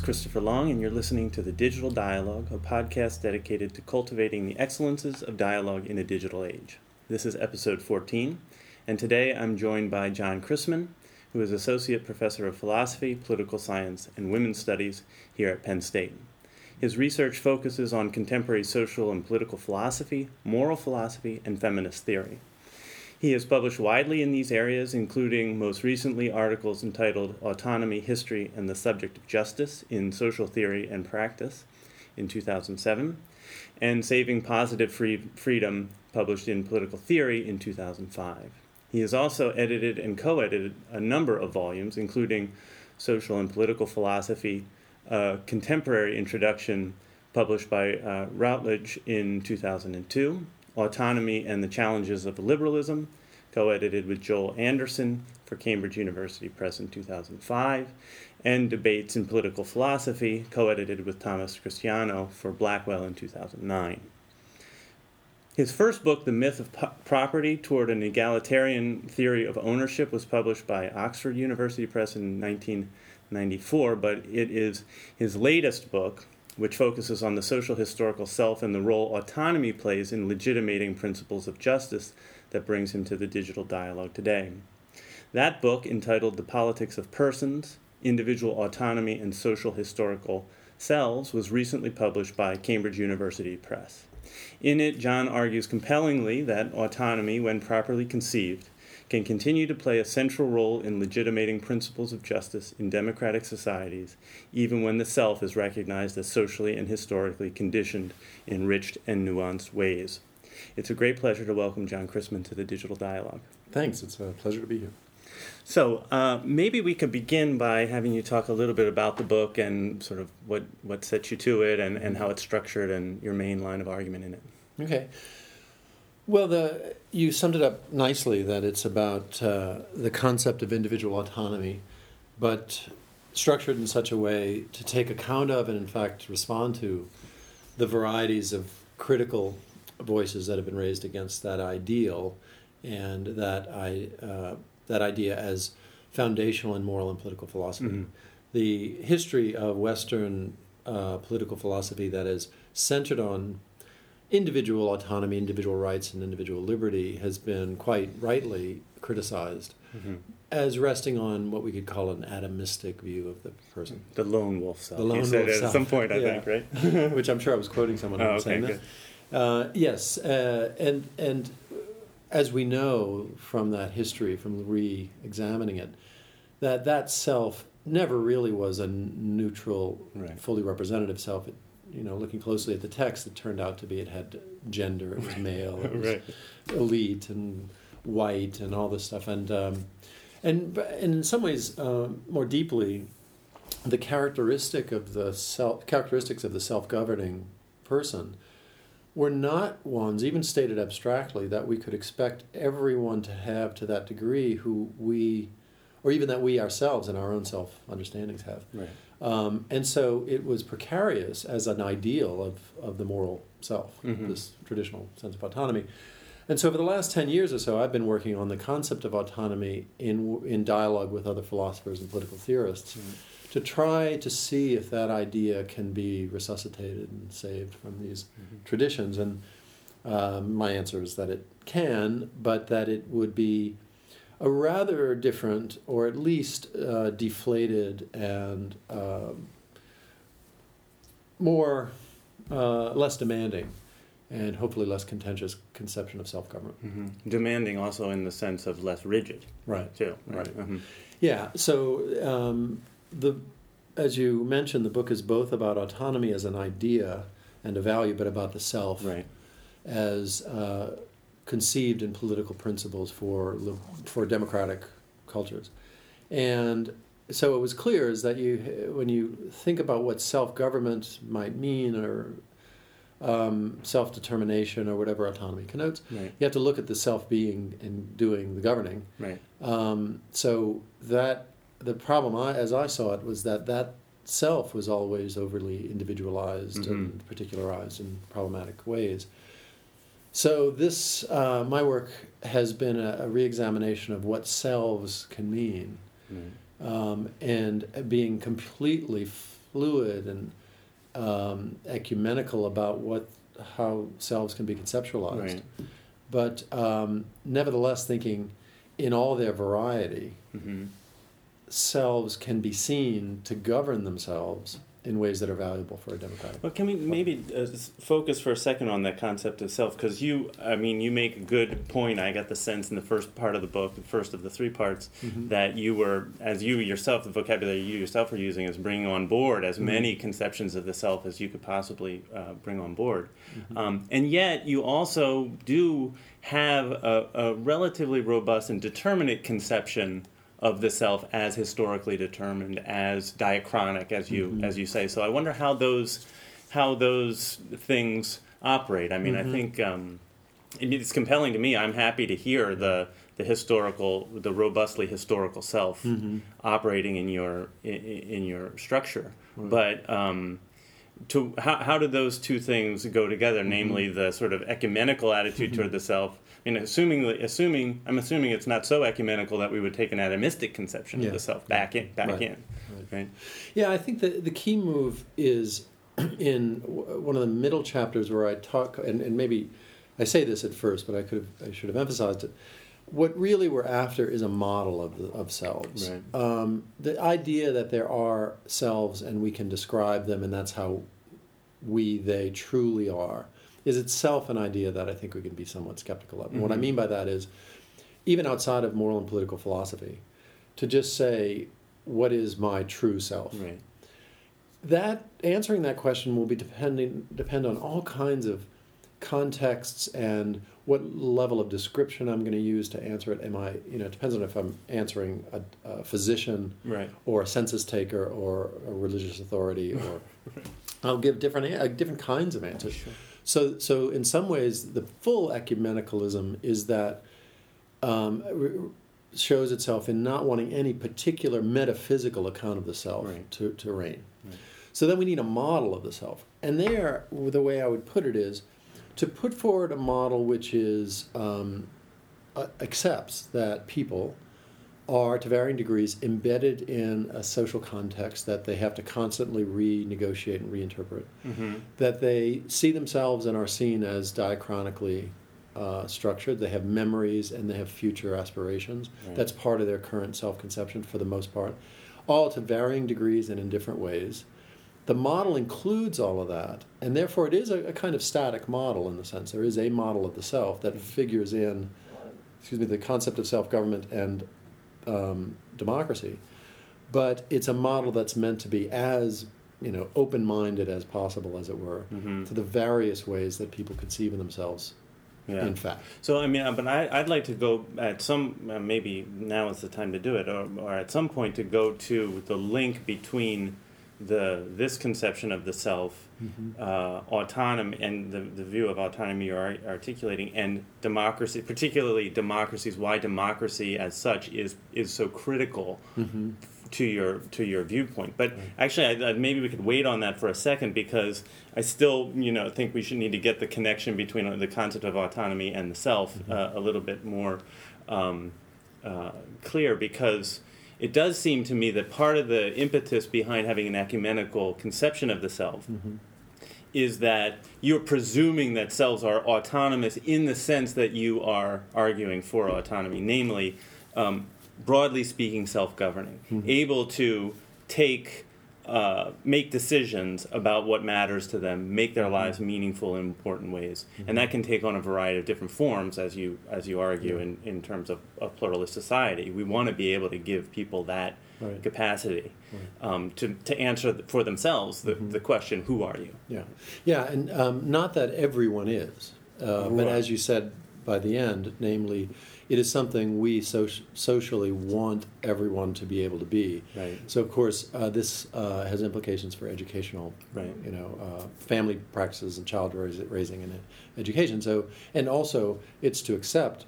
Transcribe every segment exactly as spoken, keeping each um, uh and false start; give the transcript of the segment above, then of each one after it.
Christopher Long, and you're listening to The Digital Dialogue, a podcast dedicated to cultivating the excellences of dialogue in a digital age. This is episode fourteen, and today I'm joined by John Chrisman, who is Associate Professor of Philosophy, Political Science, and Women's Studies here at Penn State. His research focuses on contemporary social and political philosophy, moral philosophy, and feminist theory. He has published widely in these areas, including most recently articles entitled Autonomy, History, and the Subject of Justice in Social Theory and Practice in two thousand seven, and Saving Positive Free- Freedom, published in Political Theory in two thousand five. He has also edited and co-edited a number of volumes, including Social and Political Philosophy, a contemporary introduction published by uh, Routledge in two thousand two, Autonomy and the Challenges of Liberalism, co-edited with Joel Anderson for Cambridge University Press in two thousand five, and Debates in Political Philosophy, co-edited with Thomas Cristiano for Blackwell in two thousand nine. His first book, The Myth of P- Property Toward an Egalitarian Theory of Ownership, was published by Oxford University Press in nineteen ninety-four, but it is his latest book, which focuses on the social historical self and the role autonomy plays in legitimating principles of justice, that brings him to the digital dialogue today. That book, entitled The Politics of Persons, Individual Autonomy and Social Historical Selves, was recently published by Cambridge University Press. In it, John argues compellingly that autonomy, when properly conceived, can continue to play a central role in legitimating principles of justice in democratic societies, even when the self is recognized as socially and historically conditioned, enriched, and nuanced ways. It's a great pleasure to welcome John Chrisman to the Digital Dialogue. Thanks. It's a pleasure to be here. So uh, maybe we could begin by having you talk a little bit about the book and sort of what, what sets you to it and, and how it's structured and your main line of argument in it. Okay. Well, the you summed it up nicely, that it's about uh, the concept of individual autonomy, but structured in such a way to take account of and, in fact, respond to the varieties of critical voices that have been raised against that ideal and that I uh, that idea as foundational in moral and political philosophy. Mm-hmm. The history of Western uh, political philosophy that is centered on individual autonomy, individual rights, and individual liberty has been quite rightly criticized mm-hmm. as resting on what we could call an atomistic view of the person. The lone wolf self. The lone you said wolf it self. at some point, I yeah. think, right? Which I'm sure I was quoting someone oh, okay, saying good. that. Uh, yes, uh, and and as we know from that history, from re-examining it, that that self never really was a neutral, right. fully representative self. It, you know, looking closely at the text, it turned out to be it had gender, it was male, it was right. elite and white and all this stuff. And um, and, and in some ways, uh, more deeply, the characteristic of the self, characteristics of the self-governing person were not ones, even stated abstractly, that we could expect everyone to have to that degree who we, or even that we ourselves in our own self-understandings have. Right. Um, and so it was precarious as an ideal of, of the moral self, mm-hmm. this traditional sense of autonomy. And so for the last ten years or so, I've been working on the concept of autonomy in in dialogue with other philosophers and political theorists mm-hmm. to try to see if that idea can be resuscitated and saved from these mm-hmm. traditions. And um, my answer is that it can, but that it would be a rather different, or at least uh, deflated and uh, more, uh, less demanding, and hopefully less contentious conception of self-government. Mm-hmm. Demanding also in the sense of less rigid. Right. Too. Right. right. Mm-hmm. Yeah. So um, the, as you mentioned, the book is both about autonomy as an idea and a value, but about the self right. as uh, conceived in political principles for for democratic cultures. And so it was clear is that you, when you think about what self-government might mean, or um, self-determination, or whatever autonomy connotes, right. you have to look at the self being and doing the governing. Right. Um, so that the problem, I, as I saw it, was that that self was always overly individualized mm-hmm. and particularized in problematic ways. So this, uh, my work has been a, a re-examination of what selves can mean, mm. um, and being completely f- fluid and um, ecumenical about what how selves can be conceptualized. Right. But um, nevertheless, thinking in all their variety, Mm-hmm. selves can be seen to govern themselves in ways that are valuable for a democratic. Well, can we maybe uh, s- focus for a second on that concept of self? Because you, I mean, you make a good point. I got the sense in the first part of the book, the first of the three parts, Mhm. that you were, as you yourself, the vocabulary you yourself are using is bringing on board as Mhm. many conceptions of the self as you could possibly uh, bring on board. Mhm. Um, and yet you also do have a, a relatively robust and determinate conception of the self as historically determined, as diachronic, as you Mhm. as you say. So I wonder how those how those things operate. I mean, Mhm. I think um, it- it's compelling to me. I'm happy to hear the the historical, the robustly historical self Mhm. operating in your in, in your structure. Right. But um, to how how do those two things go together? Mm-hmm. Namely, the sort of ecumenical attitude toward the self. I mean, assuming assuming I'm assuming it's not so ecumenical that we would take an atomistic conception Yeah. of the self back in back Right. in, Right. right? Yeah, I think that the key move is in w- one of the middle chapters where I talk, and, and maybe I say this at first, but I could have, I should have emphasized it. What really we're after is a model of the, of selves. Right. Um, the idea that there are selves and we can describe them, and that's how we, they truly are, is itself an idea that I think we can be somewhat skeptical of. And what I Mhm. mean by that is, even outside of moral and political philosophy, to just say, what is my true self? Right. That answering that question will be depending depend on all kinds of contexts and what level of description I'm going to use to answer it. Am I, you know, it depends on if I'm answering a, a physician Right. or a census taker or a religious authority, or I'll give different a- different kinds of answers. Sure. So, so in some ways, the full ecumenicalism is that um, r- shows itself in not wanting any particular metaphysical account of the self Right. to, to reign. Right. So then we need a model of the self. And there, the way I would put it is to put forward a model which is um, uh, accepts that people are, to varying degrees, embedded in a social context that they have to constantly renegotiate and reinterpret, Mm-hmm. that they see themselves and are seen as diachronically uh, structured. They have memories and they have future aspirations. Right. That's part of their current self-conception for the most part, all to varying degrees and in different ways. The model includes all of that, and therefore it is a, a kind of static model in the sense there is a model of the self that figures in, excuse me, the concept of self-government and um, democracy, but it's a model that's meant to be as, you know, open-minded as possible, as it were, Mm-hmm. to the various ways that people conceive of themselves. Yeah. In fact, So I mean, uh, but I, I'd like to go at some uh, maybe now is the time to do it, or, or at some point to go to the link between the this conception of the self, mm-hmm. uh, autonomy, and the, the view of autonomy you're ar- articulating, and democracy, particularly democracies. Why democracy as such is is so critical Mm-hmm. to your to your viewpoint. But Right. actually, I, I, maybe we could wait on that for a second, because I still, you know, think we should need to get the connection between the concept of autonomy and the self Mm-hmm. uh, a little bit more um, uh, clear, because it does seem to me that part of the impetus behind having an ecumenical conception of the self Mm-hmm. is that you're presuming that selves are autonomous in the sense that you are arguing for autonomy, namely, um, broadly speaking, self-governing, Mhm. able to take, uh, make decisions about what matters to them, make their lives meaningful in important ways, and that can take on a variety of different forms, as you as you argue, Yeah. in, in terms of a pluralist society. We want to be able to give people that Right. capacity Right. um, to to answer for themselves the, Mhm. the question, "Who are you?" Yeah, yeah, and um, not that everyone is, uh, but Right. as you said by the end, namely, it is something we soci- socially want everyone to be able to be. Right. So, of course, uh, this uh, has implications for educational, Right. you know, uh, family practices and child rais- raising and uh, education. So, and also, it's to accept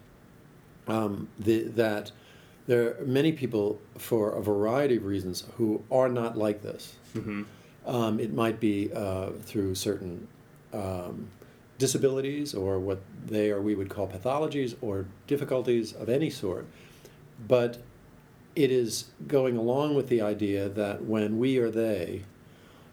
um, the, that there are many people, for a variety of reasons, who are not like this. Mm-hmm. Um, it might be uh, through certain um, disabilities, or what they or we would call pathologies, or difficulties of any sort. But it is going along with the idea that when we or they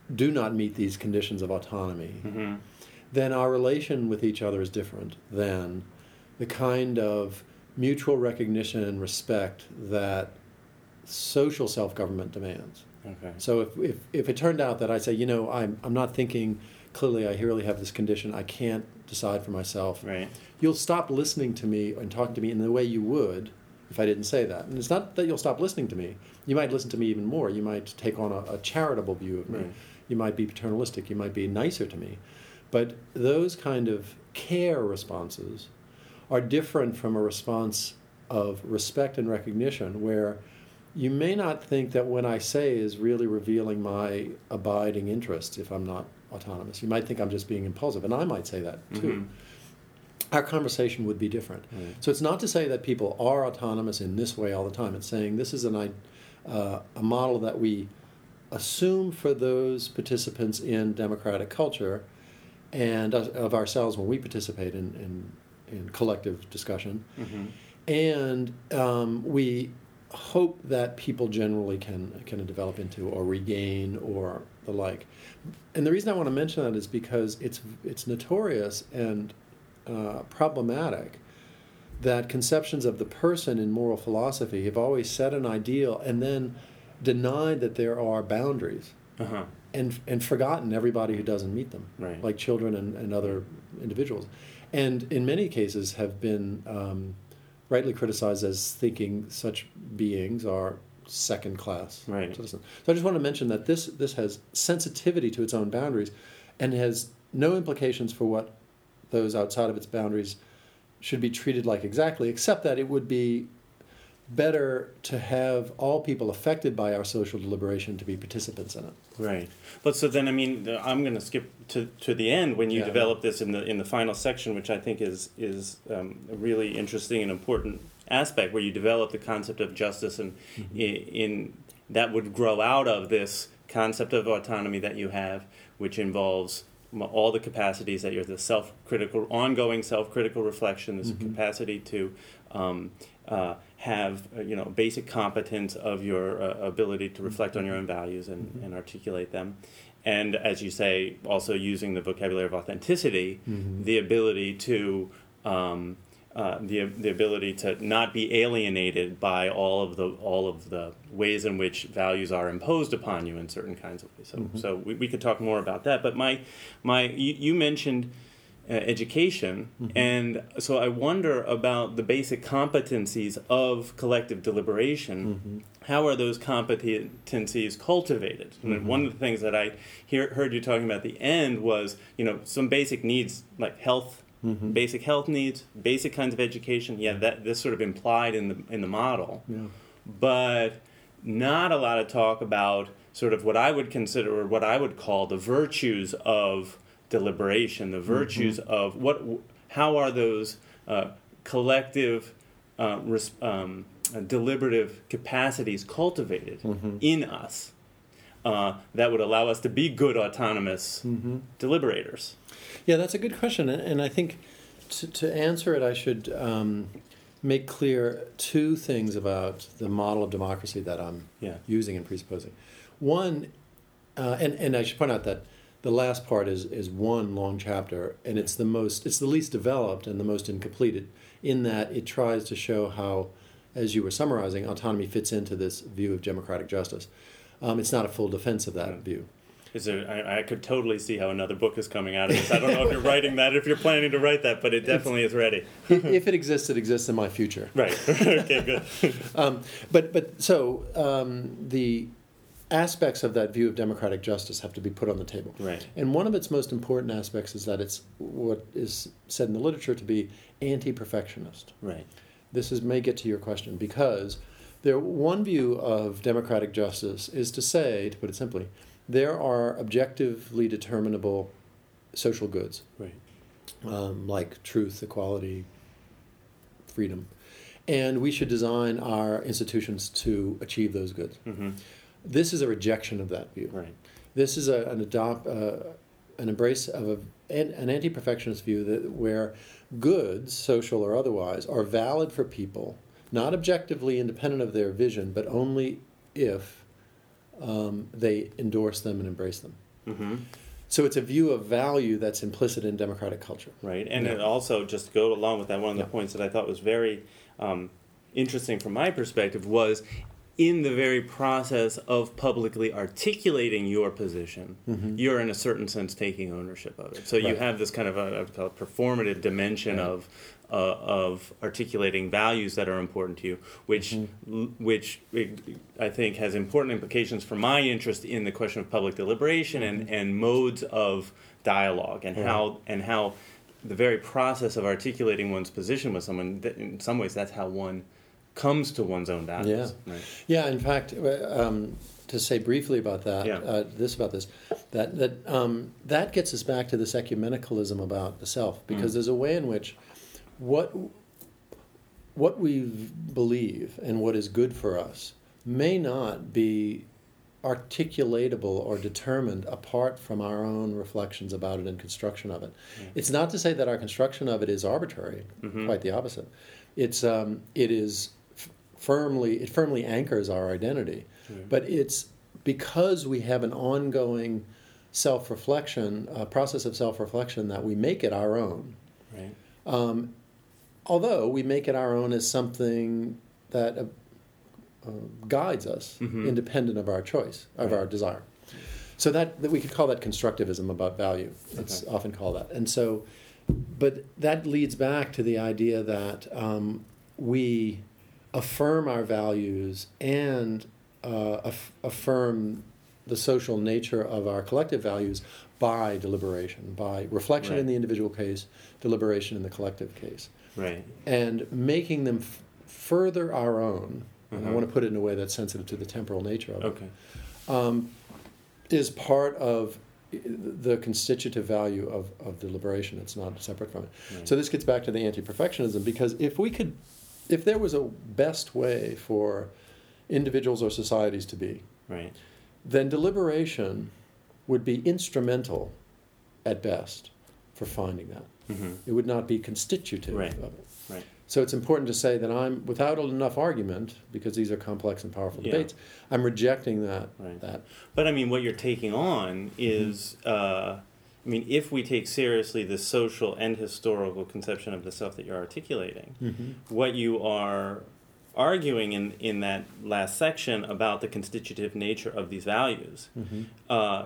do not meet these conditions of autonomy, Mm-hmm. then our relation with each other is different than the kind of mutual recognition and respect that social self-government demands. Okay. So if, if, if it turned out that I say, you know, I'm, I'm not thinking clearly, I really have this condition, I can't decide for myself, Right. you'll stop listening to me and talking to me in the way you would if I didn't say that. And it's not that you'll stop listening to me. You might listen to me even more. You might take on a, a charitable view of me. Right. You might be paternalistic. You might be nicer to me. But those kind of care responses are different from a response of respect and recognition, where you may not think that what I say is really revealing my abiding interests if I'm not autonomous. You might think I'm just being impulsive, and I might say that too. Mm-hmm. Our conversation would be different. Right. So it's not to say that people are autonomous in this way all the time. It's saying this is an, uh, a model that we assume for those participants in democratic culture and of, of ourselves when we participate in, in, in collective discussion. Mm-hmm. And um, we hope that people generally can can develop into or regain or the like. And the reason I want to mention that is because it's it's notorious and uh, problematic that conceptions of the person in moral philosophy have always set an ideal and then denied that there are boundaries. Uh-huh. And, and forgotten everybody who doesn't meet them, Right. like children and, and other individuals. And in many cases have been um, rightly criticized as thinking such beings are second-class Right. citizens. So I just want to mention that this, this has sensitivity to its own boundaries and has no implications for what those outside of its boundaries should be treated like exactly, except that it would be better to have all people affected by our social deliberation to be participants in it. Right. But so then, I mean, the- I'm going to skip to, to the end when you Yeah. develop this in the in the final section, which I think is is um, a really interesting and important aspect, where you develop the concept of justice, and Mm-hmm. in, in that would grow out of this concept of autonomy that you have, which involves m- all the capacities that you're the self-critical, ongoing self-critical reflection, this Mhm. capacity to um, uh, have uh, you know basic competence of your uh, ability to reflect on your own values and, Mhm. and articulate them, and as you say, also using the vocabulary of authenticity, Mhm. the ability to um, uh, the the ability to not be alienated by all of the all of the ways in which values are imposed upon you in certain kinds of ways. So Mhm. so we, we could talk more about that. But my my you, you mentioned uh, education, Mhm. and so I wonder about the basic competencies of collective deliberation. Mhm. How are those competencies cultivated? I mean, Mhm. one of the things that I hear, heard you talking about at the end was, you know, some basic needs like health, Mhm. basic health needs, basic kinds of education. Yeah, that this sort of implied in the in the model, Yeah. but not a lot of talk about sort of what I would consider or what I would call the virtues of deliberation, the virtues of what, how are those uh, collective, uh, res, um, uh, deliberative capacities cultivated Mhm. in us uh, that would allow us to be good autonomous Mhm. deliberators. Yeah, that's a good question, and, and I think to, to answer it, I should um, make clear two things about the model of democracy that I'm Yeah. using and presupposing. One, uh, and and I should point out that the last part is is one long chapter, and it's the most, it's the least developed and the most incomplete, in that it tries to show how, as you were summarizing, autonomy fits into this view of democratic justice. Um, it's not a full defense of that Yeah. view. Is there, I, I could totally see how another book is coming out of this. I don't know if you're writing that, if you're planning to write that, but it definitely is ready. if, if it exists, it exists in my future. Right. Okay, good. Um, but but so um, the aspects of that view of democratic justice have to be put on the table. Right. And one of its most important aspects is that it's what is said in the literature to be anti-perfectionist. Right. This is may get to your question, because there one view of democratic justice is to say, to put it simply, there are objectively determinable social goods, Right. um, like truth, equality, freedom, and we should design our institutions to achieve those goods. Mm-hmm. This is a rejection of that view. Right. This is a, an adopt, uh, an embrace of a, an, an anti-perfectionist view that where goods, social or otherwise, are valid for people, not objectively independent of their vision, but only if um, they endorse them and embrace them. Mm-hmm. So it's a view of value that's implicit in democratic culture. Right, and Yeah. it also, just to go along with that, one of the Yeah. points that I thought was very um, interesting from my perspective was in the very process of publicly articulating your position, Mm-hmm. you're in a certain sense taking ownership of it. So you Right. have this kind of a, I would call it performative dimension Right. of uh, of articulating values that are important to you, which Mm-hmm. which I think has important implications for my interest in the question of public deliberation and, and modes of dialogue and Right. how and how the very process of articulating one's position with someone, that in some ways that's how one comes to one's own values. Yeah. Right. Yeah, in fact, um, to say briefly about that, Yeah. uh, this about this, that that um, that gets us back to this ecumenicalism about the self, because Mm. there's a way in which what what we believe and what is good for us may not be articulatable or determined apart from our own reflections about it and construction of it. Yeah. It's not to say that our construction of it is arbitrary, Mhm. quite the opposite. It's um, it is f- firmly it firmly anchors our identity, Yeah. but it's because we have an ongoing self-reflection, a process of self-reflection, that we make it our own. Right. Um, although we make it our own as something that uh, uh, guides us, Mhm. independent of our choice, of Right. our desire. So that, that we could call that constructivism about value. It's Okay. often called that. And so, but that leads back to the idea that um, we affirm our values and uh, aff- affirm the social nature of our collective values by deliberation, by reflection Right. in the individual case, deliberation in the collective case, Right. and making them f- further our own. And I Mhm. want to put it in a way that's sensitive to the temporal nature of it. Okay. Um, is part of the constitutive value of, of deliberation. It's not separate from it. Right. So this gets back to the anti-perfectionism, because if we could, if there was a best way for individuals or societies to be, Right. then deliberation would be instrumental at best for finding that. Mm-hmm. It would not be constitutive Right. of it. Right. So it's important to say that I'm, without enough argument, because these are complex and powerful Yeah. debates, I'm rejecting that. Right. that. But I mean, what you're taking on is, uh, I mean, if we take seriously the social and historical conception of the self that you're articulating, Mm-hmm. what you are arguing in, in that last section about the constitutive nature of these values Mm-hmm. uh,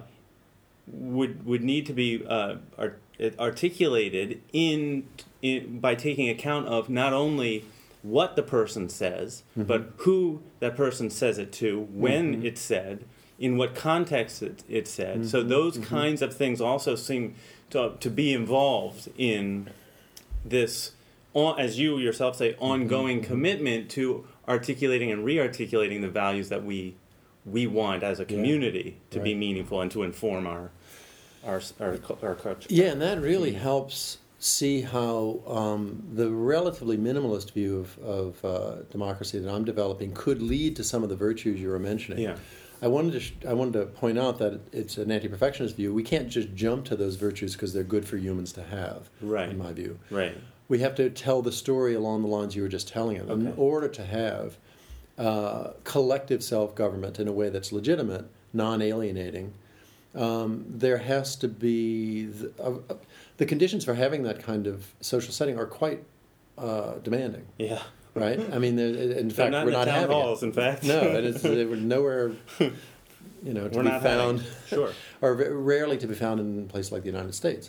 would would need to be uh, art- articulated in, in by taking account of not only what the person says, Mhm. but who that person says it to, when Mhm. it's said, in what context it, it's said. So Mhm. those Mhm. kinds of things also seem to, to be involved in this, on- as you yourself say, ongoing Mhm. commitment to articulating and re-articulating the values that we we want as a community to be Right. meaningful and to inform our our our, cu- our culture. Yeah, and that really Mhm. helps see how um, the relatively minimalist view of, of uh, democracy that I'm developing could lead to some of the virtues you were mentioning. Yeah. I wanted to sh- I wanted to point out that it's an anti-perfectionist view. We can't just jump to those virtues because they're good for humans to have, Right. in my view. Right. We have to tell the story along the lines you were just telling it. In Okay. order to have uh, collective self-government in a way that's legitimate, non-alienating, um, there has to be the, uh, uh, the conditions for having that kind of social setting are quite uh, demanding, Yeah. right? I mean, there- in They're fact, not we're in the not town having halls, it. in fact. No, it is, they were nowhere, you know, to We're be not found, having- Sure. or ve- rarely to be found in places like the United States.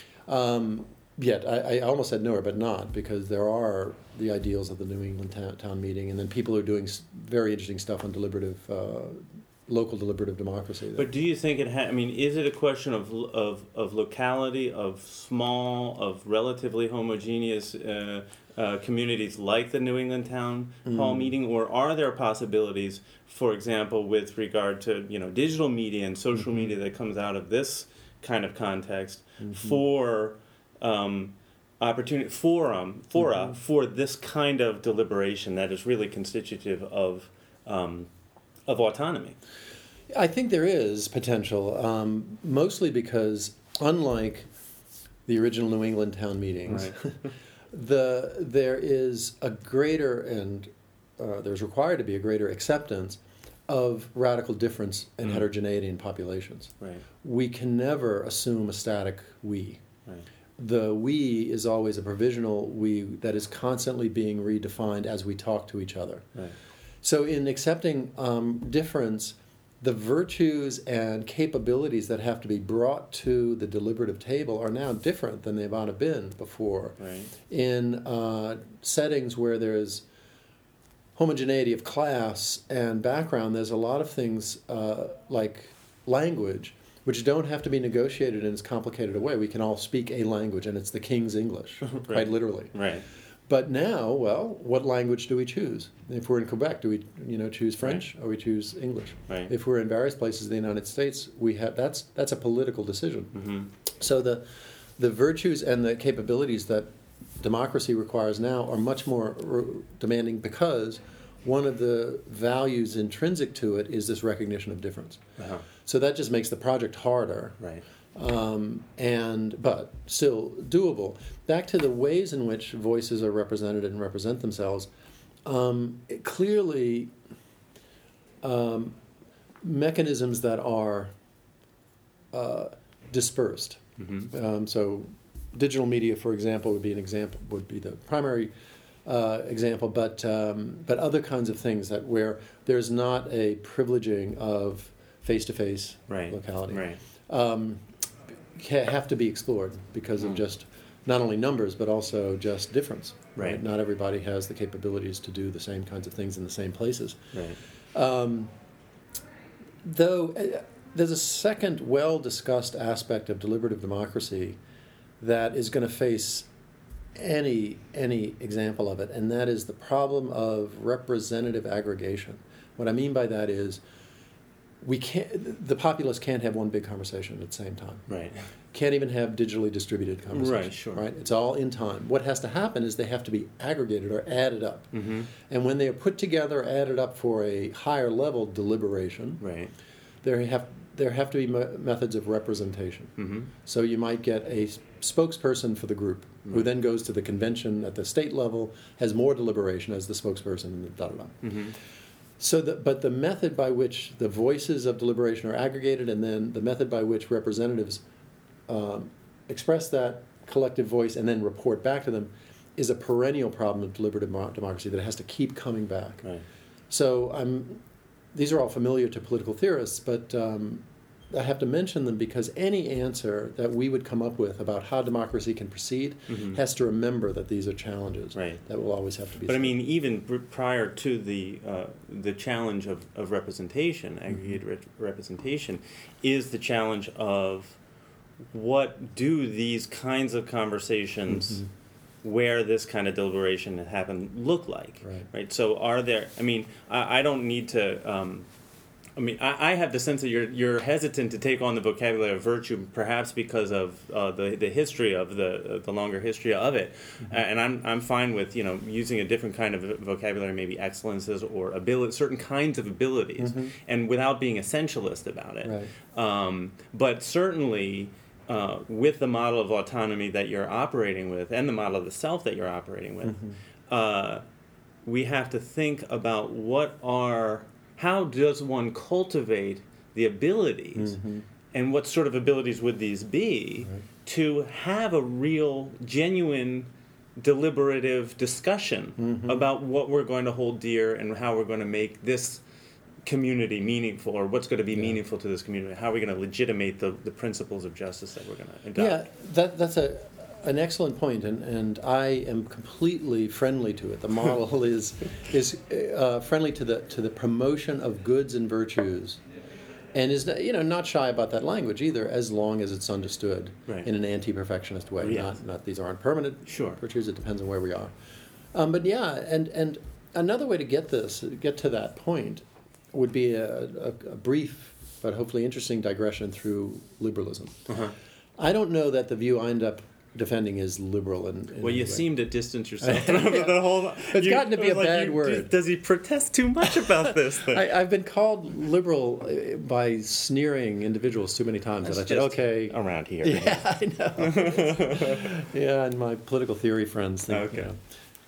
Um, yet, I, I almost said nowhere, but not, because there are the ideals of the New England town, town meeting, and then people who are doing s- very interesting stuff on deliberative, uh, local deliberative democracy. But do you think it ha- I mean, is it a question of l- of of locality, of small, of relatively homogeneous uh, uh, communities like the New England Town Hall Mm. meeting, or are there possibilities, for example, with regard to you know digital media and social Mhm. media that comes out of this kind of context Mhm. for um, opportunity forum fora Mhm. for this kind of deliberation that is really constitutive of um, of autonomy? I think there is potential, um, mostly because, unlike the original New England town meetings, Right. the there is a greater and uh, there's required to be a greater acceptance of radical difference and Mm. heterogeneity in populations. Right. We can never assume a static we. Right. The we is always a provisional we that is constantly being redefined as we talk to each other. Right. So in accepting um, difference, the virtues and capabilities that have to be brought to the deliberative table are now different than they've ought to been before. Right. In uh, settings where there's homogeneity of class and background, there's a lot of things uh, like language, which don't have to be negotiated in as complicated a way. We can all speak a language, and it's the King's English, Right. quite literally. Right. But now, well, what language do we choose? If we're in Quebec, do we, you know, choose French Right. or we choose English? Right. If we're in various places in the United States, we have that's that's a political decision. Mm-hmm. So the the virtues and the capabilities that democracy requires now are much more r- demanding because one of the values intrinsic to it is this recognition of difference. Uh-huh. So that just makes the project harder. Right. Um, and but still doable. Back to the ways in which voices are represented and represent themselves. Um, it clearly, um, mechanisms that are uh, dispersed. Mm-hmm. Um, so, digital media, for example, would be an example. Would be the primary uh, example. But um, but other kinds of things that where there's not a privileging of face-to-face Right. locality. Right. Um, ca- have to be explored because of Mm. just not only numbers but also just difference. Right. Not everybody has the capabilities to do the same kinds of things in the same places. Right. Um, though uh, there's a second well-discussed aspect of deliberative democracy that is going to face any any example of it, and that is the problem of representative aggregation. What I mean by that is we can't, the populace can't have one big conversation at the same time. Right. Can't even have digitally distributed conversations. Right, sure. Right? It's all in time. What has to happen is they have to be aggregated or added up. Mm-hmm. And when they are put together, added up for a higher level deliberation, Right. there have there have to be me- methods of representation. Mm-hmm. So you might get a spokesperson for the group, who Right. then goes to the convention at the state level, has more deliberation as the spokesperson, and da da da. Mm-hmm. So, the, but the method by which the voices of deliberation are aggregated, and then the method by which representatives um, express that collective voice and then report back to them, is a perennial problem of deliberative mo- democracy that has to keep coming back. Right. So, I'm. These are all familiar to political theorists, but um, I have to mention them because any answer that we would come up with about how democracy can proceed Mhm. has to remember that these are challenges Right. that will always have to be But I solved. mean, even pr- prior to the uh, the challenge of, of representation, aggregated re- representation, is the challenge of what do these kinds of conversations Mhm. where this kind of deliberation had happened look like? Right. So are there? I mean, I, I don't need to. Um, I mean, I, I have the sense that you're you're hesitant to take on the vocabulary of virtue, perhaps because of uh, the the history of the uh, the longer history of it, Mm-hmm. and I'm I'm fine with you know using a different kind of vocabulary, maybe excellences or ability, certain kinds of abilities, Mhm. and without being essentialist about it. Right. Um, but certainly. Uh, with the model of autonomy that you're operating with, and the model of the self that you're operating with, Mhm. uh, we have to think about what are, how does one cultivate the abilities, Mhm. and what sort of abilities would these be, Right. to have a real, genuine, deliberative discussion Mhm. about what we're going to hold dear and how we're going to make this community meaningful, or what's going to be Yeah. meaningful to this community. How are we going to legitimate the, the principles of justice that we're going to adopt? Yeah, that, that's a, an excellent point, and, and I am completely friendly to it. The model is is uh, friendly to the to the promotion of goods and virtues, and is you know not shy about that language either, as long as it's understood Right. in an anti-perfectionist way. Yes. Not not these aren't permanent Sure. virtues. It depends on where we are. Um, but yeah, and and another way to get this get to that point would be a, a, a brief but hopefully interesting digression through liberalism. Uh-huh. I don't know that the view I end up defending is liberal. In, in Well, you any way. seem to distance yourself from the whole. It's you- gotten to be it was a like bad you- word. Does he protest too much about this thing? I, I've been called liberal uh, by sneering individuals too many times That's that I said, just okay. around here. Yeah, I know. Yeah, and my political theory friends think, Okay. you know.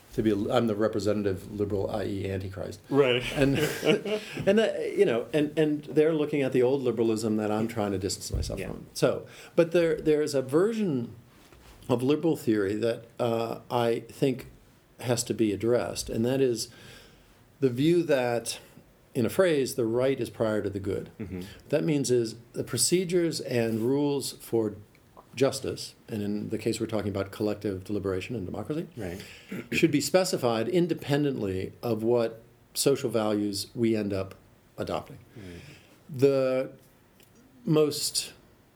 to be. I'm the representative liberal, that is, Antichrist. Right. And and uh, you know, and and they're looking at the old liberalism that I'm trying to distance myself Yeah. from. So, but there there's a version of liberal theory that uh, I think has to be addressed, and that is the view that, in a phrase, the right is prior to the good. Mm-hmm. What that means is the procedures and rules for justice, and in the case we're talking about collective deliberation and democracy, Right. should be specified independently of what social values we end up adopting. Right. The most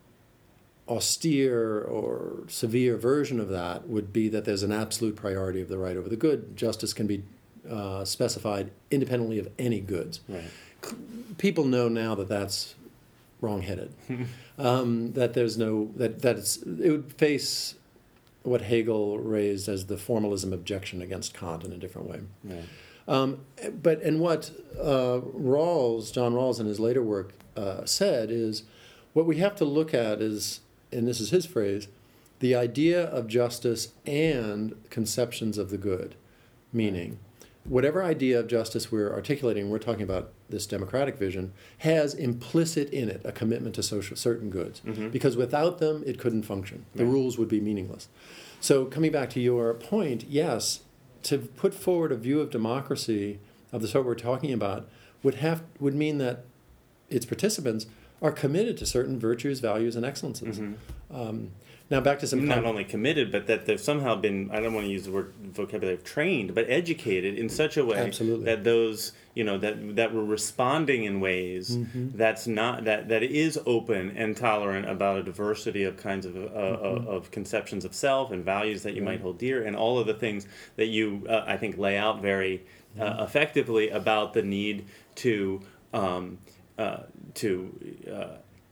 austere or severe version of that would be that there's an absolute priority of the right over the good. Justice can be uh, specified independently of any goods. Right. People know now that that's wrong-headed. um, that there's no that that it's, it would face what Hegel raised as the formalism objection against Kant in a different way. Right. Um, but and what uh, Rawls, John Rawls, in his later work uh, said is, what we have to look at is, and this is his phrase, the idea of justice and conceptions of the good, meaning whatever idea of justice we're articulating, we're talking about this democratic vision, has implicit in it a commitment to social certain goods, Mm-hmm. because without them it couldn't function. The Right. rules would be meaningless. So coming back to your point, yes, to put forward a view of democracy of the sort we're talking about would have would mean that its participants are committed to certain virtues, values, and excellences. Mm-hmm. Um, now back to some Not con- only committed, but that they've somehow been, I don't want to use the word vocabulary of trained, but educated in such a way Absolutely. that those, you know, that that we're responding in ways Mhm. that's not, that, that is open and tolerant about a diversity of kinds of, uh, Mhm. of conceptions of self and values that you Right. might hold dear, and all of the things that you, uh, I think, lay out very uh, effectively about the need to, um, uh, to, uh,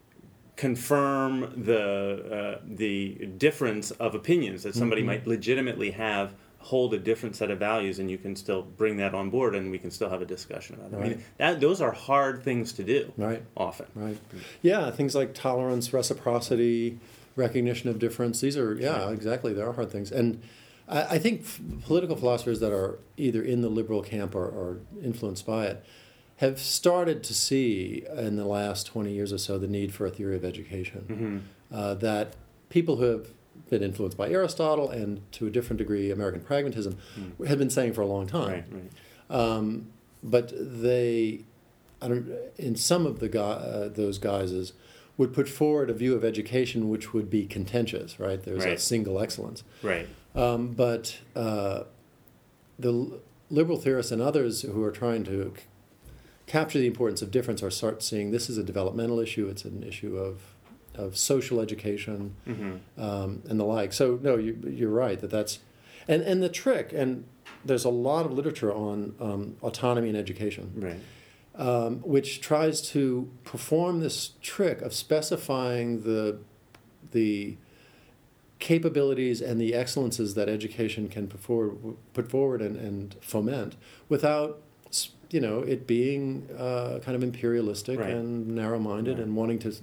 confirm the uh, the difference of opinions that somebody Mhm. might legitimately have, hold a different set of values, and you can still bring that on board, and we can still have a discussion about it. I Right. mean, that those are hard things to do. Right. Often. Right. Yeah, things like tolerance, reciprocity, recognition of difference. These are, yeah, Right. exactly. There are hard things. And I, I think f- political philosophers that are either in the liberal camp or, or influenced by it have started to see in the last twenty years or so the need for a theory of education. Mm-hmm. Uh, that people who have been influenced by Aristotle and to a different degree American pragmatism Mm. have been saying for a long time. Right. Right. Um, but they, I don't, in some of the gu- uh, those guises, would put forward a view of education which would be contentious. Right, there's a Right. single excellence. Right. Um, but uh, the l- liberal theorists and others who are trying to c- capture the importance of difference are start seeing this is a developmental issue. It's an issue of of social education Mm-hmm. um, and the like. So no, you, you're right that that's, and and the trick, and there's a lot of literature on um, autonomy in education, Right. um, which tries to perform this trick of specifying the the capabilities and the excellences that education can put forward, put forward and, and foment without, s- you know, it being uh, kind of imperialistic Right. and narrow-minded Right. and wanting to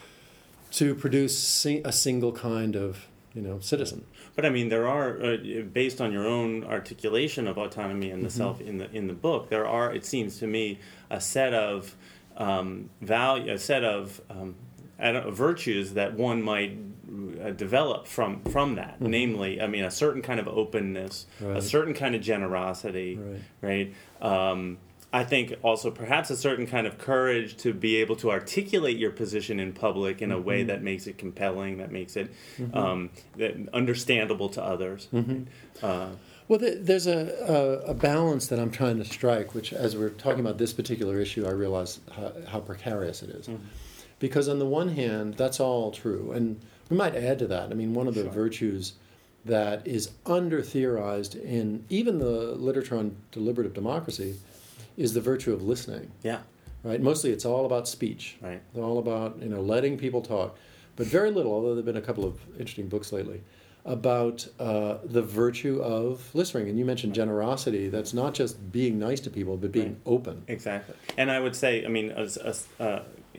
to produce si- a single kind of, you know, citizen. But I mean, there are, uh, based on your own articulation of autonomy and the Mhm. self in the in the book, there are, it seems to me, a set of um, value, a set of um, I don't, virtues that one might uh, develop from from that. Mhm. Namely, I mean, a certain kind of openness, a Right. certain kind of generosity, Right. right? Um, I think also perhaps a certain kind of courage to be able to articulate your position in public in a way Mhm. that makes it compelling, that makes it Mhm. um, that understandable to others. Mhm. Uh, Well, th- there's a, a, a balance that I'm trying to strike, which, as we're talking about this particular issue, I realize how, how precarious it is. Mhm. Because on the one hand, that's all true, and we might add to that. I mean, one of the Sure. virtues that is under theorized in even the literature on deliberative democracy is the virtue of listening. yeah, Right? Mostly, it's all about speech. right. It's all about, you know, letting people talk, but very little. Although there've been a couple of interesting books lately about uh, the virtue of listening. And you mentioned generosity. That's not just being nice to people, but being Right. open. Exactly. And I would say, I mean, as, as, uh,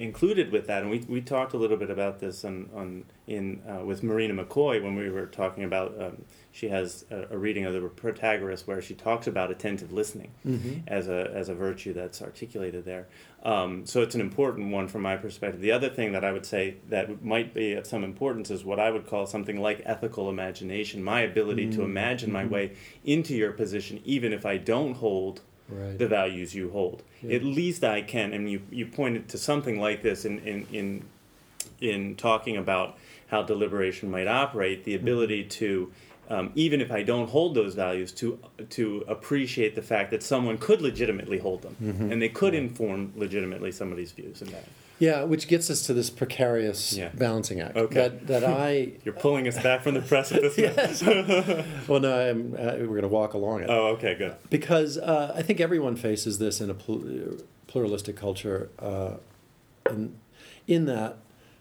included with that, and we, we talked a little bit about this on, on in uh, with Marina McCoy when we were talking about, um, she has a, a reading of the Protagoras where she talks about attentive listening mm-hmm. as a as a virtue that's articulated there. Um, so it's an important one from my perspective. The other thing that I would say that might be of some importance is what I would call something like ethical imagination, my ability mm-hmm. to imagine mm-hmm. my way into your position, even if I don't hold right. the values you hold. Yeah. At least I can, and you, you pointed to something like this in, in, in, in talking about how deliberation might operate, the ability to, um, even if I don't hold those values, to to appreciate the fact that someone could legitimately hold them, mm-hmm. and they could yeah. inform legitimately somebody's views in that. Yeah, which gets us to this precarious yeah. balancing act. Okay. That, that I... You're pulling us back from the precipice. Yes. Well, no, I'm, uh, we're going to walk along it. Oh, okay, good. Because uh, I think everyone faces this in a pl- pluralistic culture, uh, in, in that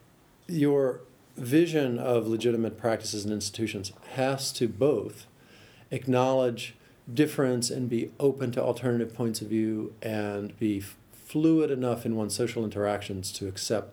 your vision of legitimate practices and institutions has to both acknowledge difference and be open to alternative points of view and be fluid enough in one's social interactions to accept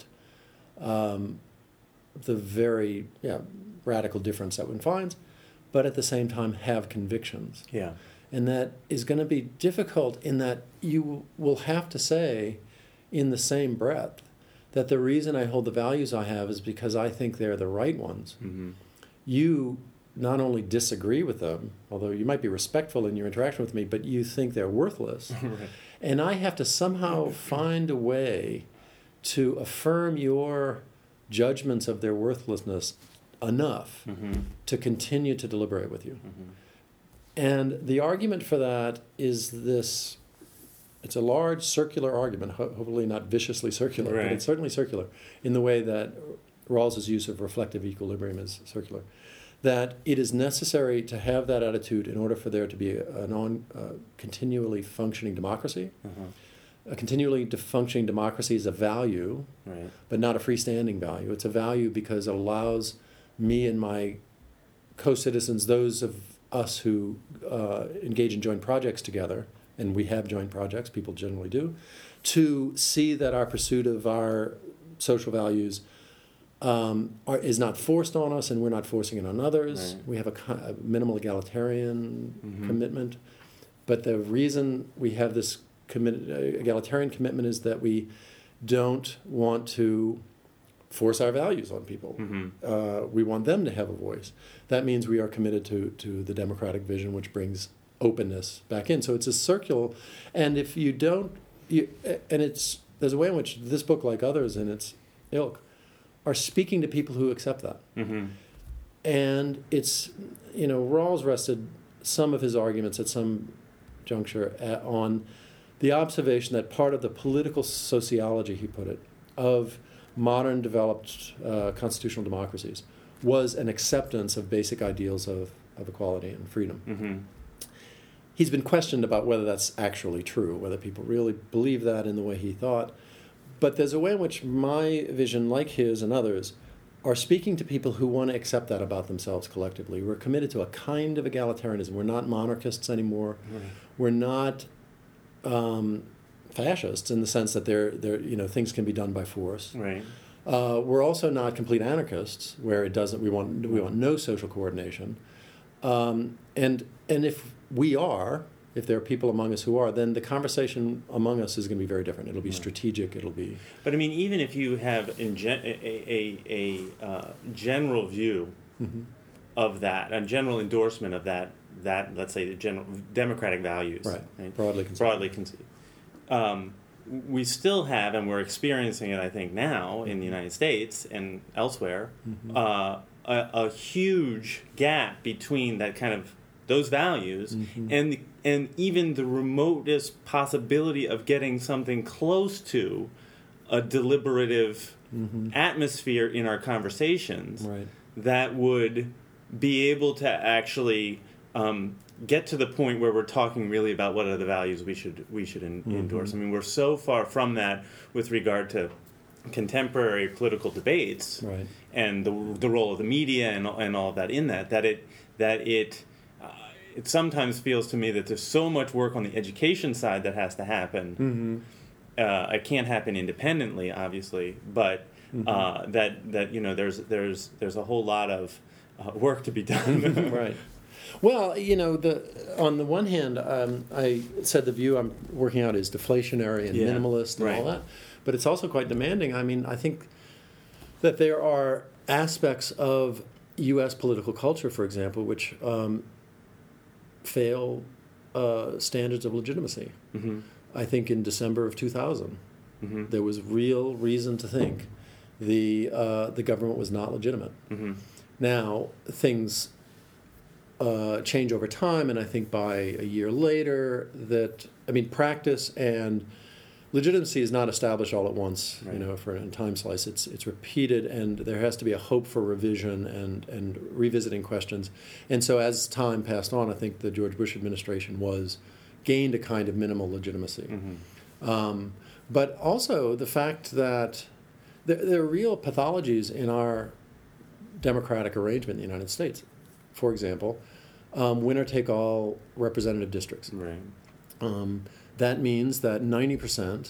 um, the very yeah, radical difference that one finds, but at the same time have convictions. Yeah. And that is going to be difficult in that you will have to say in the same breath that the reason I hold the values I have is because I think they're the right ones. Mm-hmm. You not only disagree with them, although you might be respectful in your interaction with me, but you think they're worthless. Right. And I have to somehow find a way to affirm your judgments of their worthlessness enough mm-hmm. to continue to deliberate with you. Mm-hmm. And the argument for that is this, it's a large circular argument, ho- hopefully not viciously circular, right. but it's certainly circular in the way that Rawls's use of reflective equilibrium is circular. That it is necessary to have that attitude in order for there to be a, an on, uh, continually functioning democracy. Uh-huh. A continually de- functioning democracy is a value, right. but not a freestanding value. It's a value because it allows me and my co-citizens, those of us who uh, engage in joint projects together, and we have joint projects, people generally do, to see that our pursuit of our social values Um, are, is not forced on us, and we're not forcing it on others. Right. We have a, a minimal egalitarian mm-hmm. commitment, but the reason we have this commit, uh, egalitarian commitment is that we don't want to force our values on people. Mm-hmm. Uh, we want them to have a voice. That means we are committed to to the democratic vision, which brings openness back in. So it's a circle, and if you don't, you, and it's there's a way in which this book, like others in its ilk, are speaking to people who accept that. Mm-hmm. And it's, you know, Rawls rested some of his arguments at some juncture at, on the observation that part of the political sociology, he put it, of modern developed uh, constitutional democracies was an acceptance of basic ideals of, of equality and freedom. Mm-hmm. He's been questioned about whether that's actually true, whether people really believe that in the way he thought. But there's a way in which my vision, like his and others, are speaking to people who want to accept that about themselves collectively. We're committed to a kind of egalitarianism. We're not monarchists anymore. Right. We're not um, fascists in the sense that they're, they're, you know, things can be done by force. Right. Uh, we're also not complete anarchists, where it doesn't. We want we want no social coordination. Um, and and if we are. If there are people among us who are, then the conversation among us is going to be very different. It'll be right. strategic. It'll be. But I mean, even if you have in gen- a a, a uh, general view mm-hmm. of that, a general endorsement of that, that let's say the general democratic values, right, right? broadly conceived, broadly conceived, um, we still have, and we're experiencing it, I think, now mm-hmm. in the United States and elsewhere, mm-hmm. uh, a, a huge gap between that kind of those values mm-hmm. and the, and even the remotest possibility of getting something close to a deliberative mm-hmm. atmosphere in our conversations right. that would be able to actually um, get to the point where we're talking really about what are the values we should we should in, mm-hmm. endorse. I mean, we're so far from that with regard to contemporary political debates right. and the the role of the media and and all of that in that that it that it. It sometimes feels to me that there's so much work on the education side that has to happen, mm-hmm. uh, it can't happen independently, obviously, but mm-hmm. uh, that that you know there's there's there's a whole lot of uh, work to be done. Right. Well, you know, the on the one hand, um, I said the view I'm working out is deflationary and yeah, minimalist and right. all that, but it's also quite demanding. I mean, I think that there are aspects of U S political culture, for example, which um, fail uh, standards of legitimacy. Mm-hmm. I think in December of two thousand, mm-hmm. there was real reason to think the uh, the government was not legitimate. Mm-hmm. Now, things uh, change over time, and I think by a year later that, I mean, practice and legitimacy is not established all at once, right. you know, for a time slice. It's it's repeated, and there has to be a hope for revision and, and revisiting questions. And so as time passed on, I think the George Bush administration was gained a kind of minimal legitimacy. Mm-hmm. Um, but also the fact that there, there are real pathologies in our democratic arrangement in the United States. For example, um, winner-take-all representative districts. Right. Um, that means that ninety percent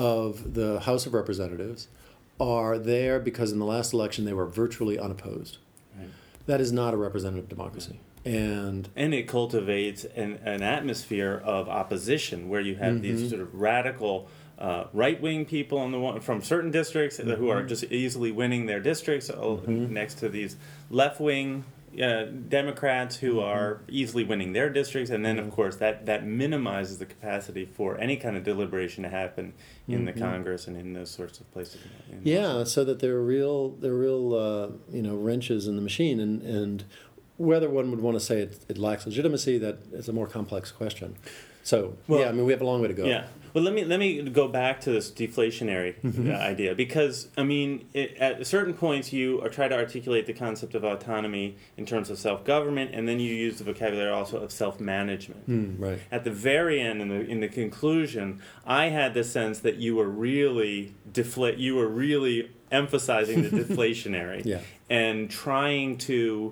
of the House of Representatives are there because in the last election they were virtually unopposed. Right. That is not a representative democracy. And and it cultivates an, an atmosphere of opposition where you have mm-hmm. these sort of radical uh, right-wing people on the one, from certain districts mm-hmm. who are just easily winning their districts mm-hmm. next to these left-wing Uh, Democrats who mm-hmm. are easily winning their districts, and then mm-hmm. of course that, that minimizes the capacity for any kind of deliberation to happen in mm-hmm. the Congress and in those sorts of places. Yeah, Washington. So that there are real there are real uh, you know wrenches in the machine, and, and whether one would want to say it, it lacks legitimacy, that is a more complex question. So well, yeah, I mean we have a long way to go. Yeah. Well, let me let me go back to this deflationary mm-hmm. uh, idea, because I mean, it, at certain points you are try to articulate the concept of autonomy in terms of self-government, and then you use the vocabulary also of self-management. Mm, right. At the very end, in the in the conclusion, I had the sense that you were really deflate. You were really emphasizing the deflationary yeah. and trying to.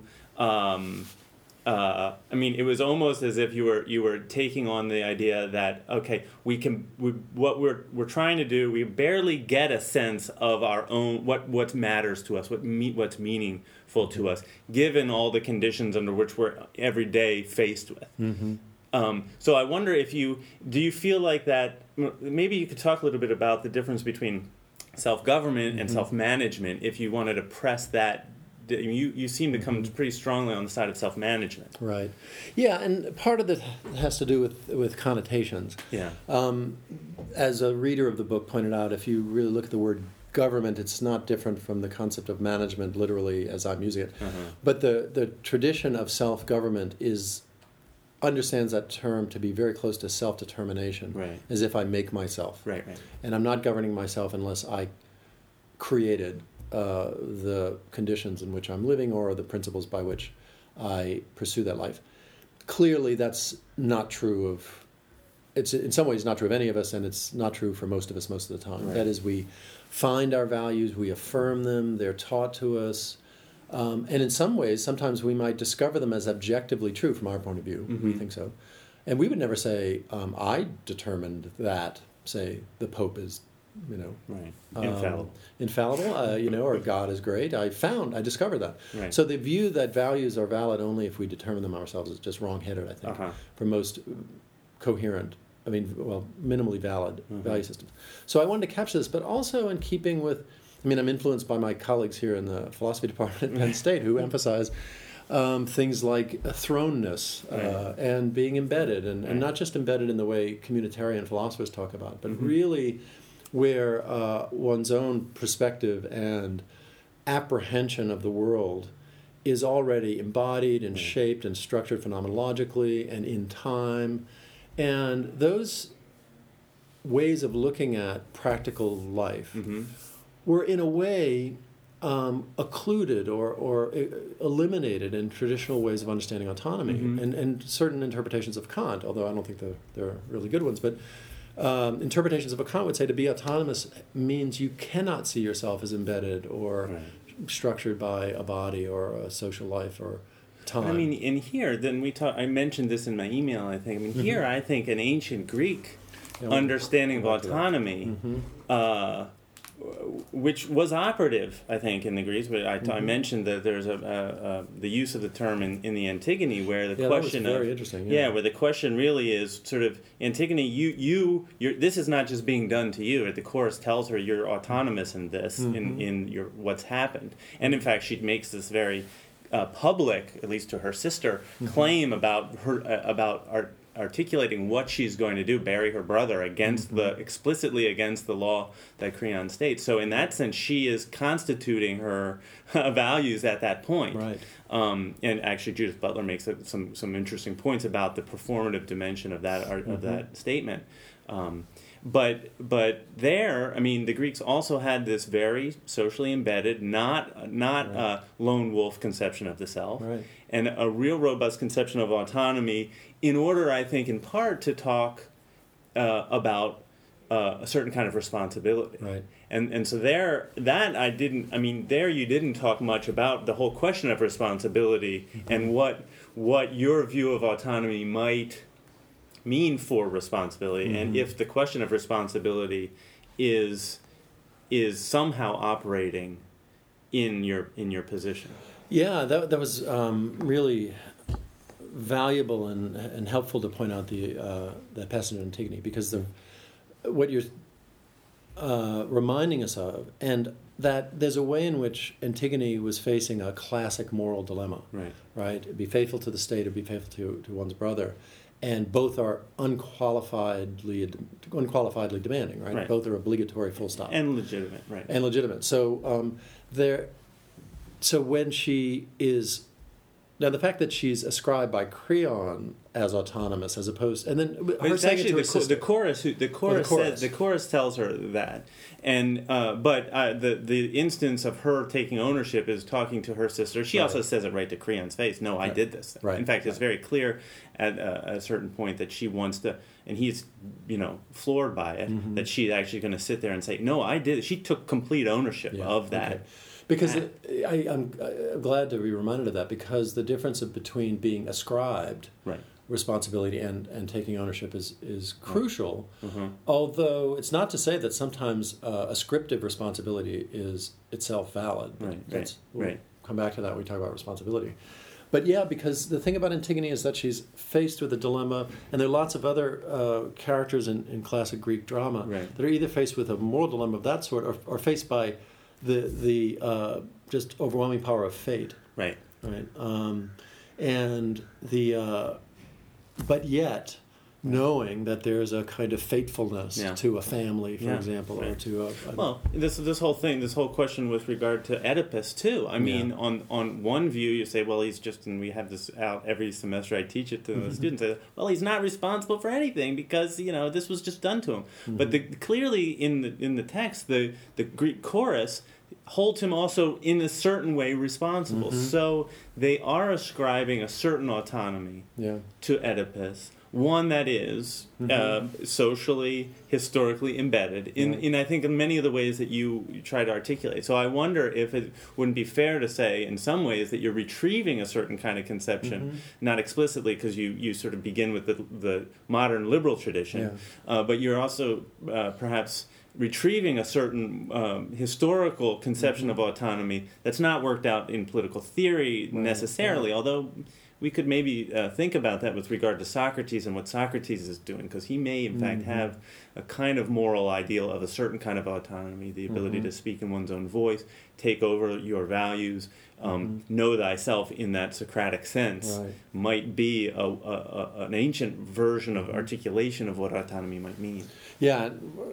Um, Uh, I mean, it was almost as if you were you were taking on the idea that okay, we can we, what we're we're trying to do. We barely get a sense of our own what what matters to us, what me, what's meaningful to us, given all the conditions under which we're every day faced with. Mm-hmm. Um, so I wonder if you do you feel like that. Maybe you could talk a little bit about the difference between self-government mm-hmm. and self-management, if you wanted to press that. You you seem to come pretty strongly on the side of self-management. Right. Yeah, and part of it has to do with, with connotations. Yeah. Um, as a reader of the book pointed out, if you really look at the word government, it's not different from the concept of management, literally, as I'm using it. Uh-huh. But the, the tradition of self-government is understands that term to be very close to self-determination, right. as if I make myself. Right, right. And I'm not governing myself unless I created Uh, the conditions in which I'm living or the principles by which I pursue that life. Clearly, that's not true of, it's in some ways not true of any of us, and it's not true for most of us most of the time. Right. That is, we find our values, we affirm them, they're taught to us, um, and in some ways, sometimes we might discover them as objectively true from our point of view. Mm-hmm. We think so. And we would never say, um, I determined that, say, the Pope is you know, right. infallible, um, infallible, uh, you know, or God is great. I found, I discovered that. Right. So the view that values are valid only if we determine them ourselves is just wrong-headed, I think, uh-huh. for most coherent, I mean, well, minimally valid mm-hmm. value systems. So I wanted to capture this, but also in keeping with, I mean, I'm influenced by my colleagues here in the philosophy department at Penn State who emphasize um, things like throneness uh, right. and being embedded, and, right. and not just embedded in the way communitarian philosophers talk about, but mm-hmm. really where uh, one's own perspective and apprehension of the world is already embodied and mm. shaped and structured phenomenologically and in time. And those ways of looking at practical life mm-hmm. were in a way um, occluded or, or eliminated in traditional ways of understanding autonomy mm-hmm. and, and certain interpretations of Kant, although I don't think they're, they're really good ones, but Um, interpretations of a Kant would say to be autonomous means you cannot see yourself as embedded or right. structured by a body or a social life or time. I mean, in here, then we talk. I mentioned this in my email. I think. I mean, here, mm-hmm. I think an ancient Greek Yeah, we'll- understanding we'll of get to that. autonomy, Mhm. uh, which was operative, I think, in the Greeks. But I, I Mhm. mentioned that there's a, a, a the use of the term in, in the Antigone, where the Yeah, that was question very of interesting, yeah. yeah. where the question really is sort of Antigone, you you you're, this is not just being done to you. The chorus tells her you're autonomous in this, in Mhm. in your what's happened, and in fact, she makes this very uh, public, at least to her sister, Mhm. claim about her uh, about art. Articulating what she's going to do, bury her brother against Mm-hmm. the explicitly against the law that Creon states. So in that sense, she is constituting her values at that point. Right. Um, and actually, Judith Butler makes a, some some interesting points about the performative dimension of that art, of Mm-hmm. that statement. Um, but but there, I mean, the Greeks also had this very socially embedded, not not Right. uh, lone wolf conception of the self, Right. and a real robust conception of autonomy. In order, I think, in part, to talk uh, about uh, a certain kind of responsibility. Right. And and so there, that I didn't. I mean, there you didn't talk much about the whole question of responsibility Mm-hmm. and what what your view of autonomy might mean for responsibility, and Mhm. if the question of responsibility is is somehow operating in your in your position. Yeah, that that was um, really valuable and and helpful to point out the uh, that passage in Antigone, because the what you're uh, reminding us of, and that there's a way in which Antigone was facing a classic moral dilemma, Right. right? Be faithful to the state or be faithful to, to one's brother. And both are unqualifiedly unqualifiedly demanding, right? Right. Both are obligatory, full stop. And legitimate, right. And legitimate. So um, there, so when she is now the fact that she's ascribed by Creon as autonomous, as opposed, and then But her it's saying it actually to her the, cho- sister. the chorus. Who, the chorus, chorus. says the chorus tells her that, and uh, but uh, the the instance of her taking ownership is talking to her sister. She Right. also says it right to Creon's face. No, I Right. did this. Right. In fact, it's Right. very clear at a, a certain point that she wants to, and he's you know floored by it. Mhm. That she's actually going to sit there and say, "No, I did." She took complete ownership Yeah, of that. okay. Because act. it, I, I'm, I'm glad to be reminded of that, because the difference of between being ascribed Right. responsibility and, and taking ownership is, is crucial. Mhm. Although it's not to say that sometimes uh, ascriptive responsibility is itself valid. Right, That's, right, we'll right. come back to that when we talk about responsibility. But yeah, because the thing about Antigone is that she's faced with a dilemma, and there are lots of other uh, characters in, in classic Greek drama Right. that are either faced with a moral dilemma of that sort, or, or faced by the the uh, just overwhelming power of fate, Right. right? Um, and the uh, but yet knowing that there's a kind of faithfulness Yeah. to a family, for Yeah, example, or right. to a, a Well, this this whole thing, this whole question with regard to Oedipus too. I mean, Yeah. on on one view, you say, well, he's just, and we have this out every semester. I teach it to the students. I say, well, he's not responsible for anything because you know this was just done to him. But the, clearly in the in the text, the the Greek chorus holds him also in a certain way responsible. So they are ascribing a certain autonomy yeah. to Oedipus, one that is Mhm. uh, socially, historically embedded in, Right. in, I think, in many of the ways that you, you try to articulate. So I wonder if it wouldn't be fair to say, in some ways, that you're retrieving a certain kind of conception, Mhm. not explicitly because you, you sort of begin with the, the modern liberal tradition, Yeah. uh, but you're also uh, perhaps retrieving a certain um, historical conception of autonomy that's not worked out in political theory Right, necessarily, yeah. although we could maybe uh, think about that with regard to Socrates and what Socrates is doing, because he may, in fact, Mhm. have a kind of moral ideal of a certain kind of autonomy, the ability Mhm. to speak in one's own voice, take over your values, um, know thyself in that Socratic sense, Right. might be a, a, a, an ancient version of Mhm. articulation of what autonomy might mean. Yeah,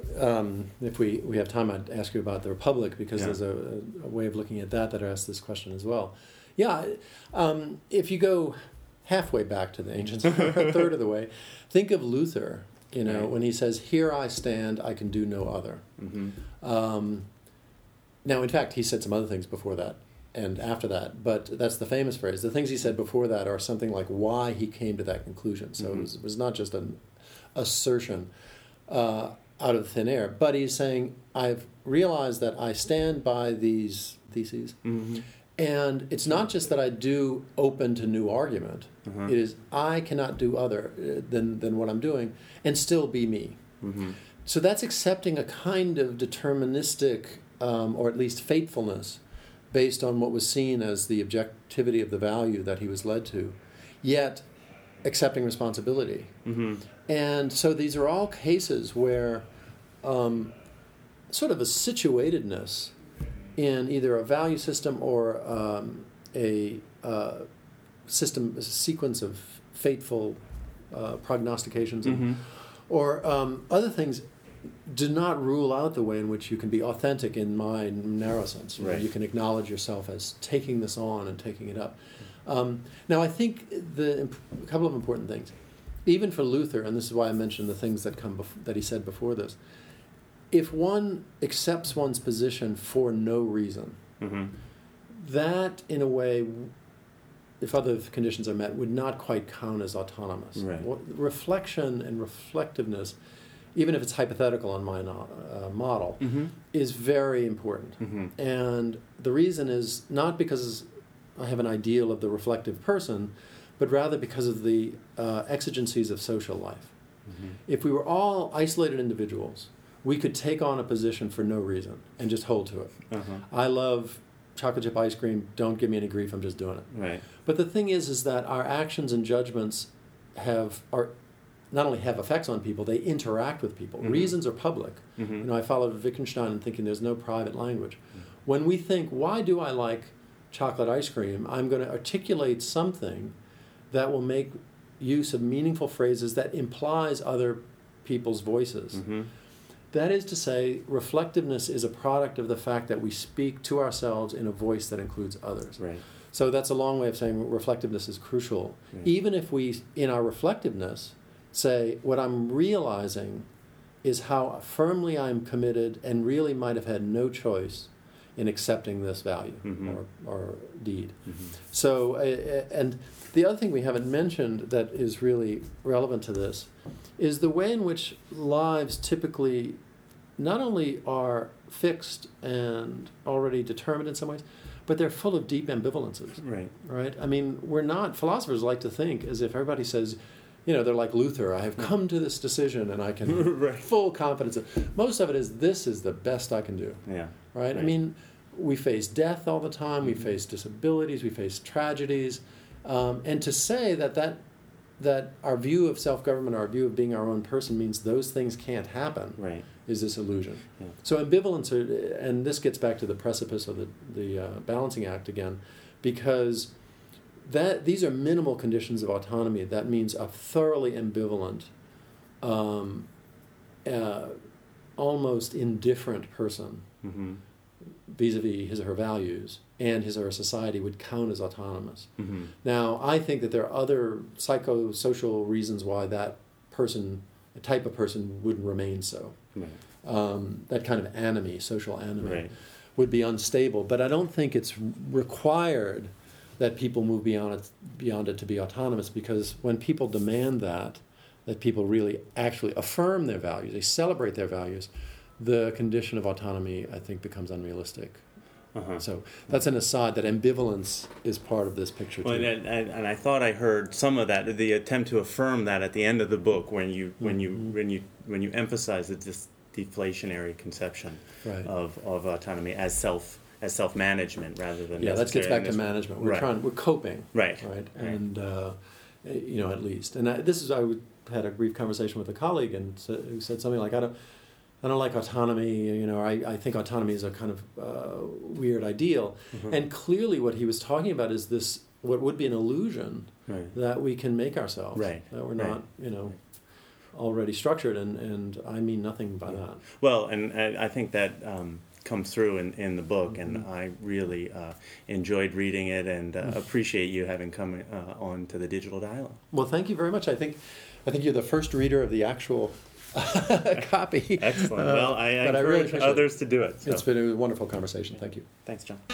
um, if we, we have time, I'd ask you about the Republic, because Yeah. there's a, a way of looking at that that asks this question as well. Yeah, um, if you go halfway back to the ancients, a third of the way, think of Luther, you know, Right. when he says, "Here I stand, I can do no other." Hmm. Um, now, in fact, he said some other things before that and after that, but that's the famous phrase. The things he said before that are something like why he came to that conclusion. So Mhm. it, was, it was not just an assertion uh, out of thin air, but he's saying, I've realized that I stand by these theses, Hmm. and it's not just that I do open to new argument. Uh-huh. It is I cannot do other uh, than, than what I'm doing and still be me. Mm-hmm. So that's accepting a kind of deterministic, um, or at least faithfulness, based on what was seen as the objectivity of the value that he was led to, yet accepting responsibility. Mm-hmm. And so these are all cases where um, sort of a situatedness in either a value system or um, a uh, system, a sequence of fateful uh, prognostications, and, Mm-hmm. or um, other things, do not rule out the way in which you can be authentic in my narrow sense. You know, Right. you can acknowledge yourself as taking this on and taking it up. Um, now, I think the a couple of important things, even for Luther, and this is why I mentioned the things that come bef- that he said before this. If one accepts one's position for no reason, Mm-hmm. that, in a way, if other conditions are met, would not quite count as autonomous. Right. What- Reflection and reflectiveness, even if it's hypothetical on my no- uh, model, Mm-hmm. is very important. Mm-hmm. And the reason is not because I have an ideal of the reflective person, but rather because of the uh, exigencies of social life. Mm-hmm. If we were all isolated individuals, we could take on a position for no reason and just hold to it. Uh-huh. I love chocolate chip ice cream. Don't give me any grief. I'm just doing it. Right. But the thing is, is that our actions and judgments have are not only have effects on people, they interact with people. Mm-hmm. Reasons are public. Mm-hmm. You know, I followed Wittgenstein in thinking there's no private language. When we think, why do I like chocolate ice cream? I'm going to articulate something that will make use of meaningful phrases that implies other people's voices. Mm-hmm. That is to say, reflectiveness is a product of the fact that we speak to ourselves in a voice that includes others. Right. So that's a long way of saying reflectiveness is crucial. Right. Even if we, in our reflectiveness, say, what I'm realizing is how firmly I'm committed and really might have had no choice in accepting this value Mm-hmm. or, or deed. Mm-hmm. So, uh, and the other thing we haven't mentioned that is really relevant to this is the way in which lives typically not only are fixed and already determined in some ways, but they're full of deep ambivalences. Right. Right? I mean, we're not, philosophers like to think as if everybody says, you know, they're like Luther, I have come to this decision and I can, Right. full confidence. Most of it is, this is the best I can do. Yeah. Right? I Right. mean, we face death all the time, we Mhm. face disabilities, we face tragedies. Um, and to say that, that that our view of self-government, our view of being our own person means those things can't happen Right. is this illusion. Yeah. So ambivalence, are, and this gets back to the precipice of the, the uh, balancing act again, because that these are minimal conditions of autonomy. That means a thoroughly ambivalent, um, uh, almost indifferent person Mm-hmm. vis-a-vis his or her values and his or her society would count as autonomous. Mm-hmm. Now, I think that there are other psychosocial reasons why that person, a type of person, would remain so. Right. Um, that kind of anomie, social anomie, Right. would be unstable. But I don't think it's required that people move beyond it, beyond it to be autonomous, because when people demand that, that people really actually affirm their values, they celebrate their values, the condition of autonomy, I think, becomes unrealistic. Uh-huh. So that's an aside, that ambivalence is part of this picture Well, too. and, and, and I thought I heard some of that, the attempt to affirm that at the end of the book, when you when you Mhm. when you when you emphasize that this deflationary conception Right. of, of autonomy as self as self management rather than Yeah, that gets back to necessarily- management. We're Right. trying, we're coping, Right. right? Right. And uh, you know, at least, and I, this is, I would- had a brief conversation with a colleague and sa- who said something like, I don't, I don't like autonomy. You know, I, I think autonomy is a kind of uh, weird ideal. Mhm. And clearly, what he was talking about is this, what would be an illusion Right. that we can make ourselves, Right. that we're Right. not, you know, already structured, and, and I mean nothing by that. Well, and I, I think that um, comes through in, in the book, and Mhm. I really uh, enjoyed reading it and uh, appreciate you having come uh, on to the Digital Dialogue. Well, thank you very much. I think, I think you're the first reader of the actual copy. Excellent. Uh, Well, I, I but I encourage really appreciate it. others to do it. So. It's been a wonderful conversation. Thank you. Thanks, John.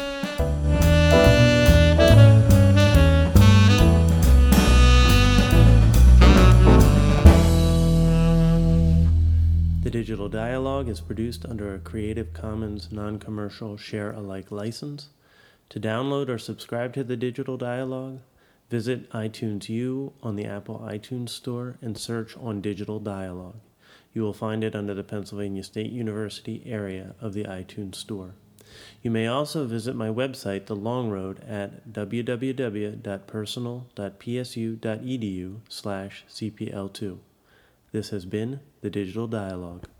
The Digital Dialogue is produced under a Creative Commons non-commercial share-alike license. To download or subscribe to the Digital Dialogue, visit iTunes U on the Apple iTunes Store and search on Digital Dialogue. You will find it under the Pennsylvania State University area of the iTunes Store. You may also visit my website, The Long Road, at w w w dot personal dot p s u dot e d u slash c p l two. This has been The Digital Dialogue.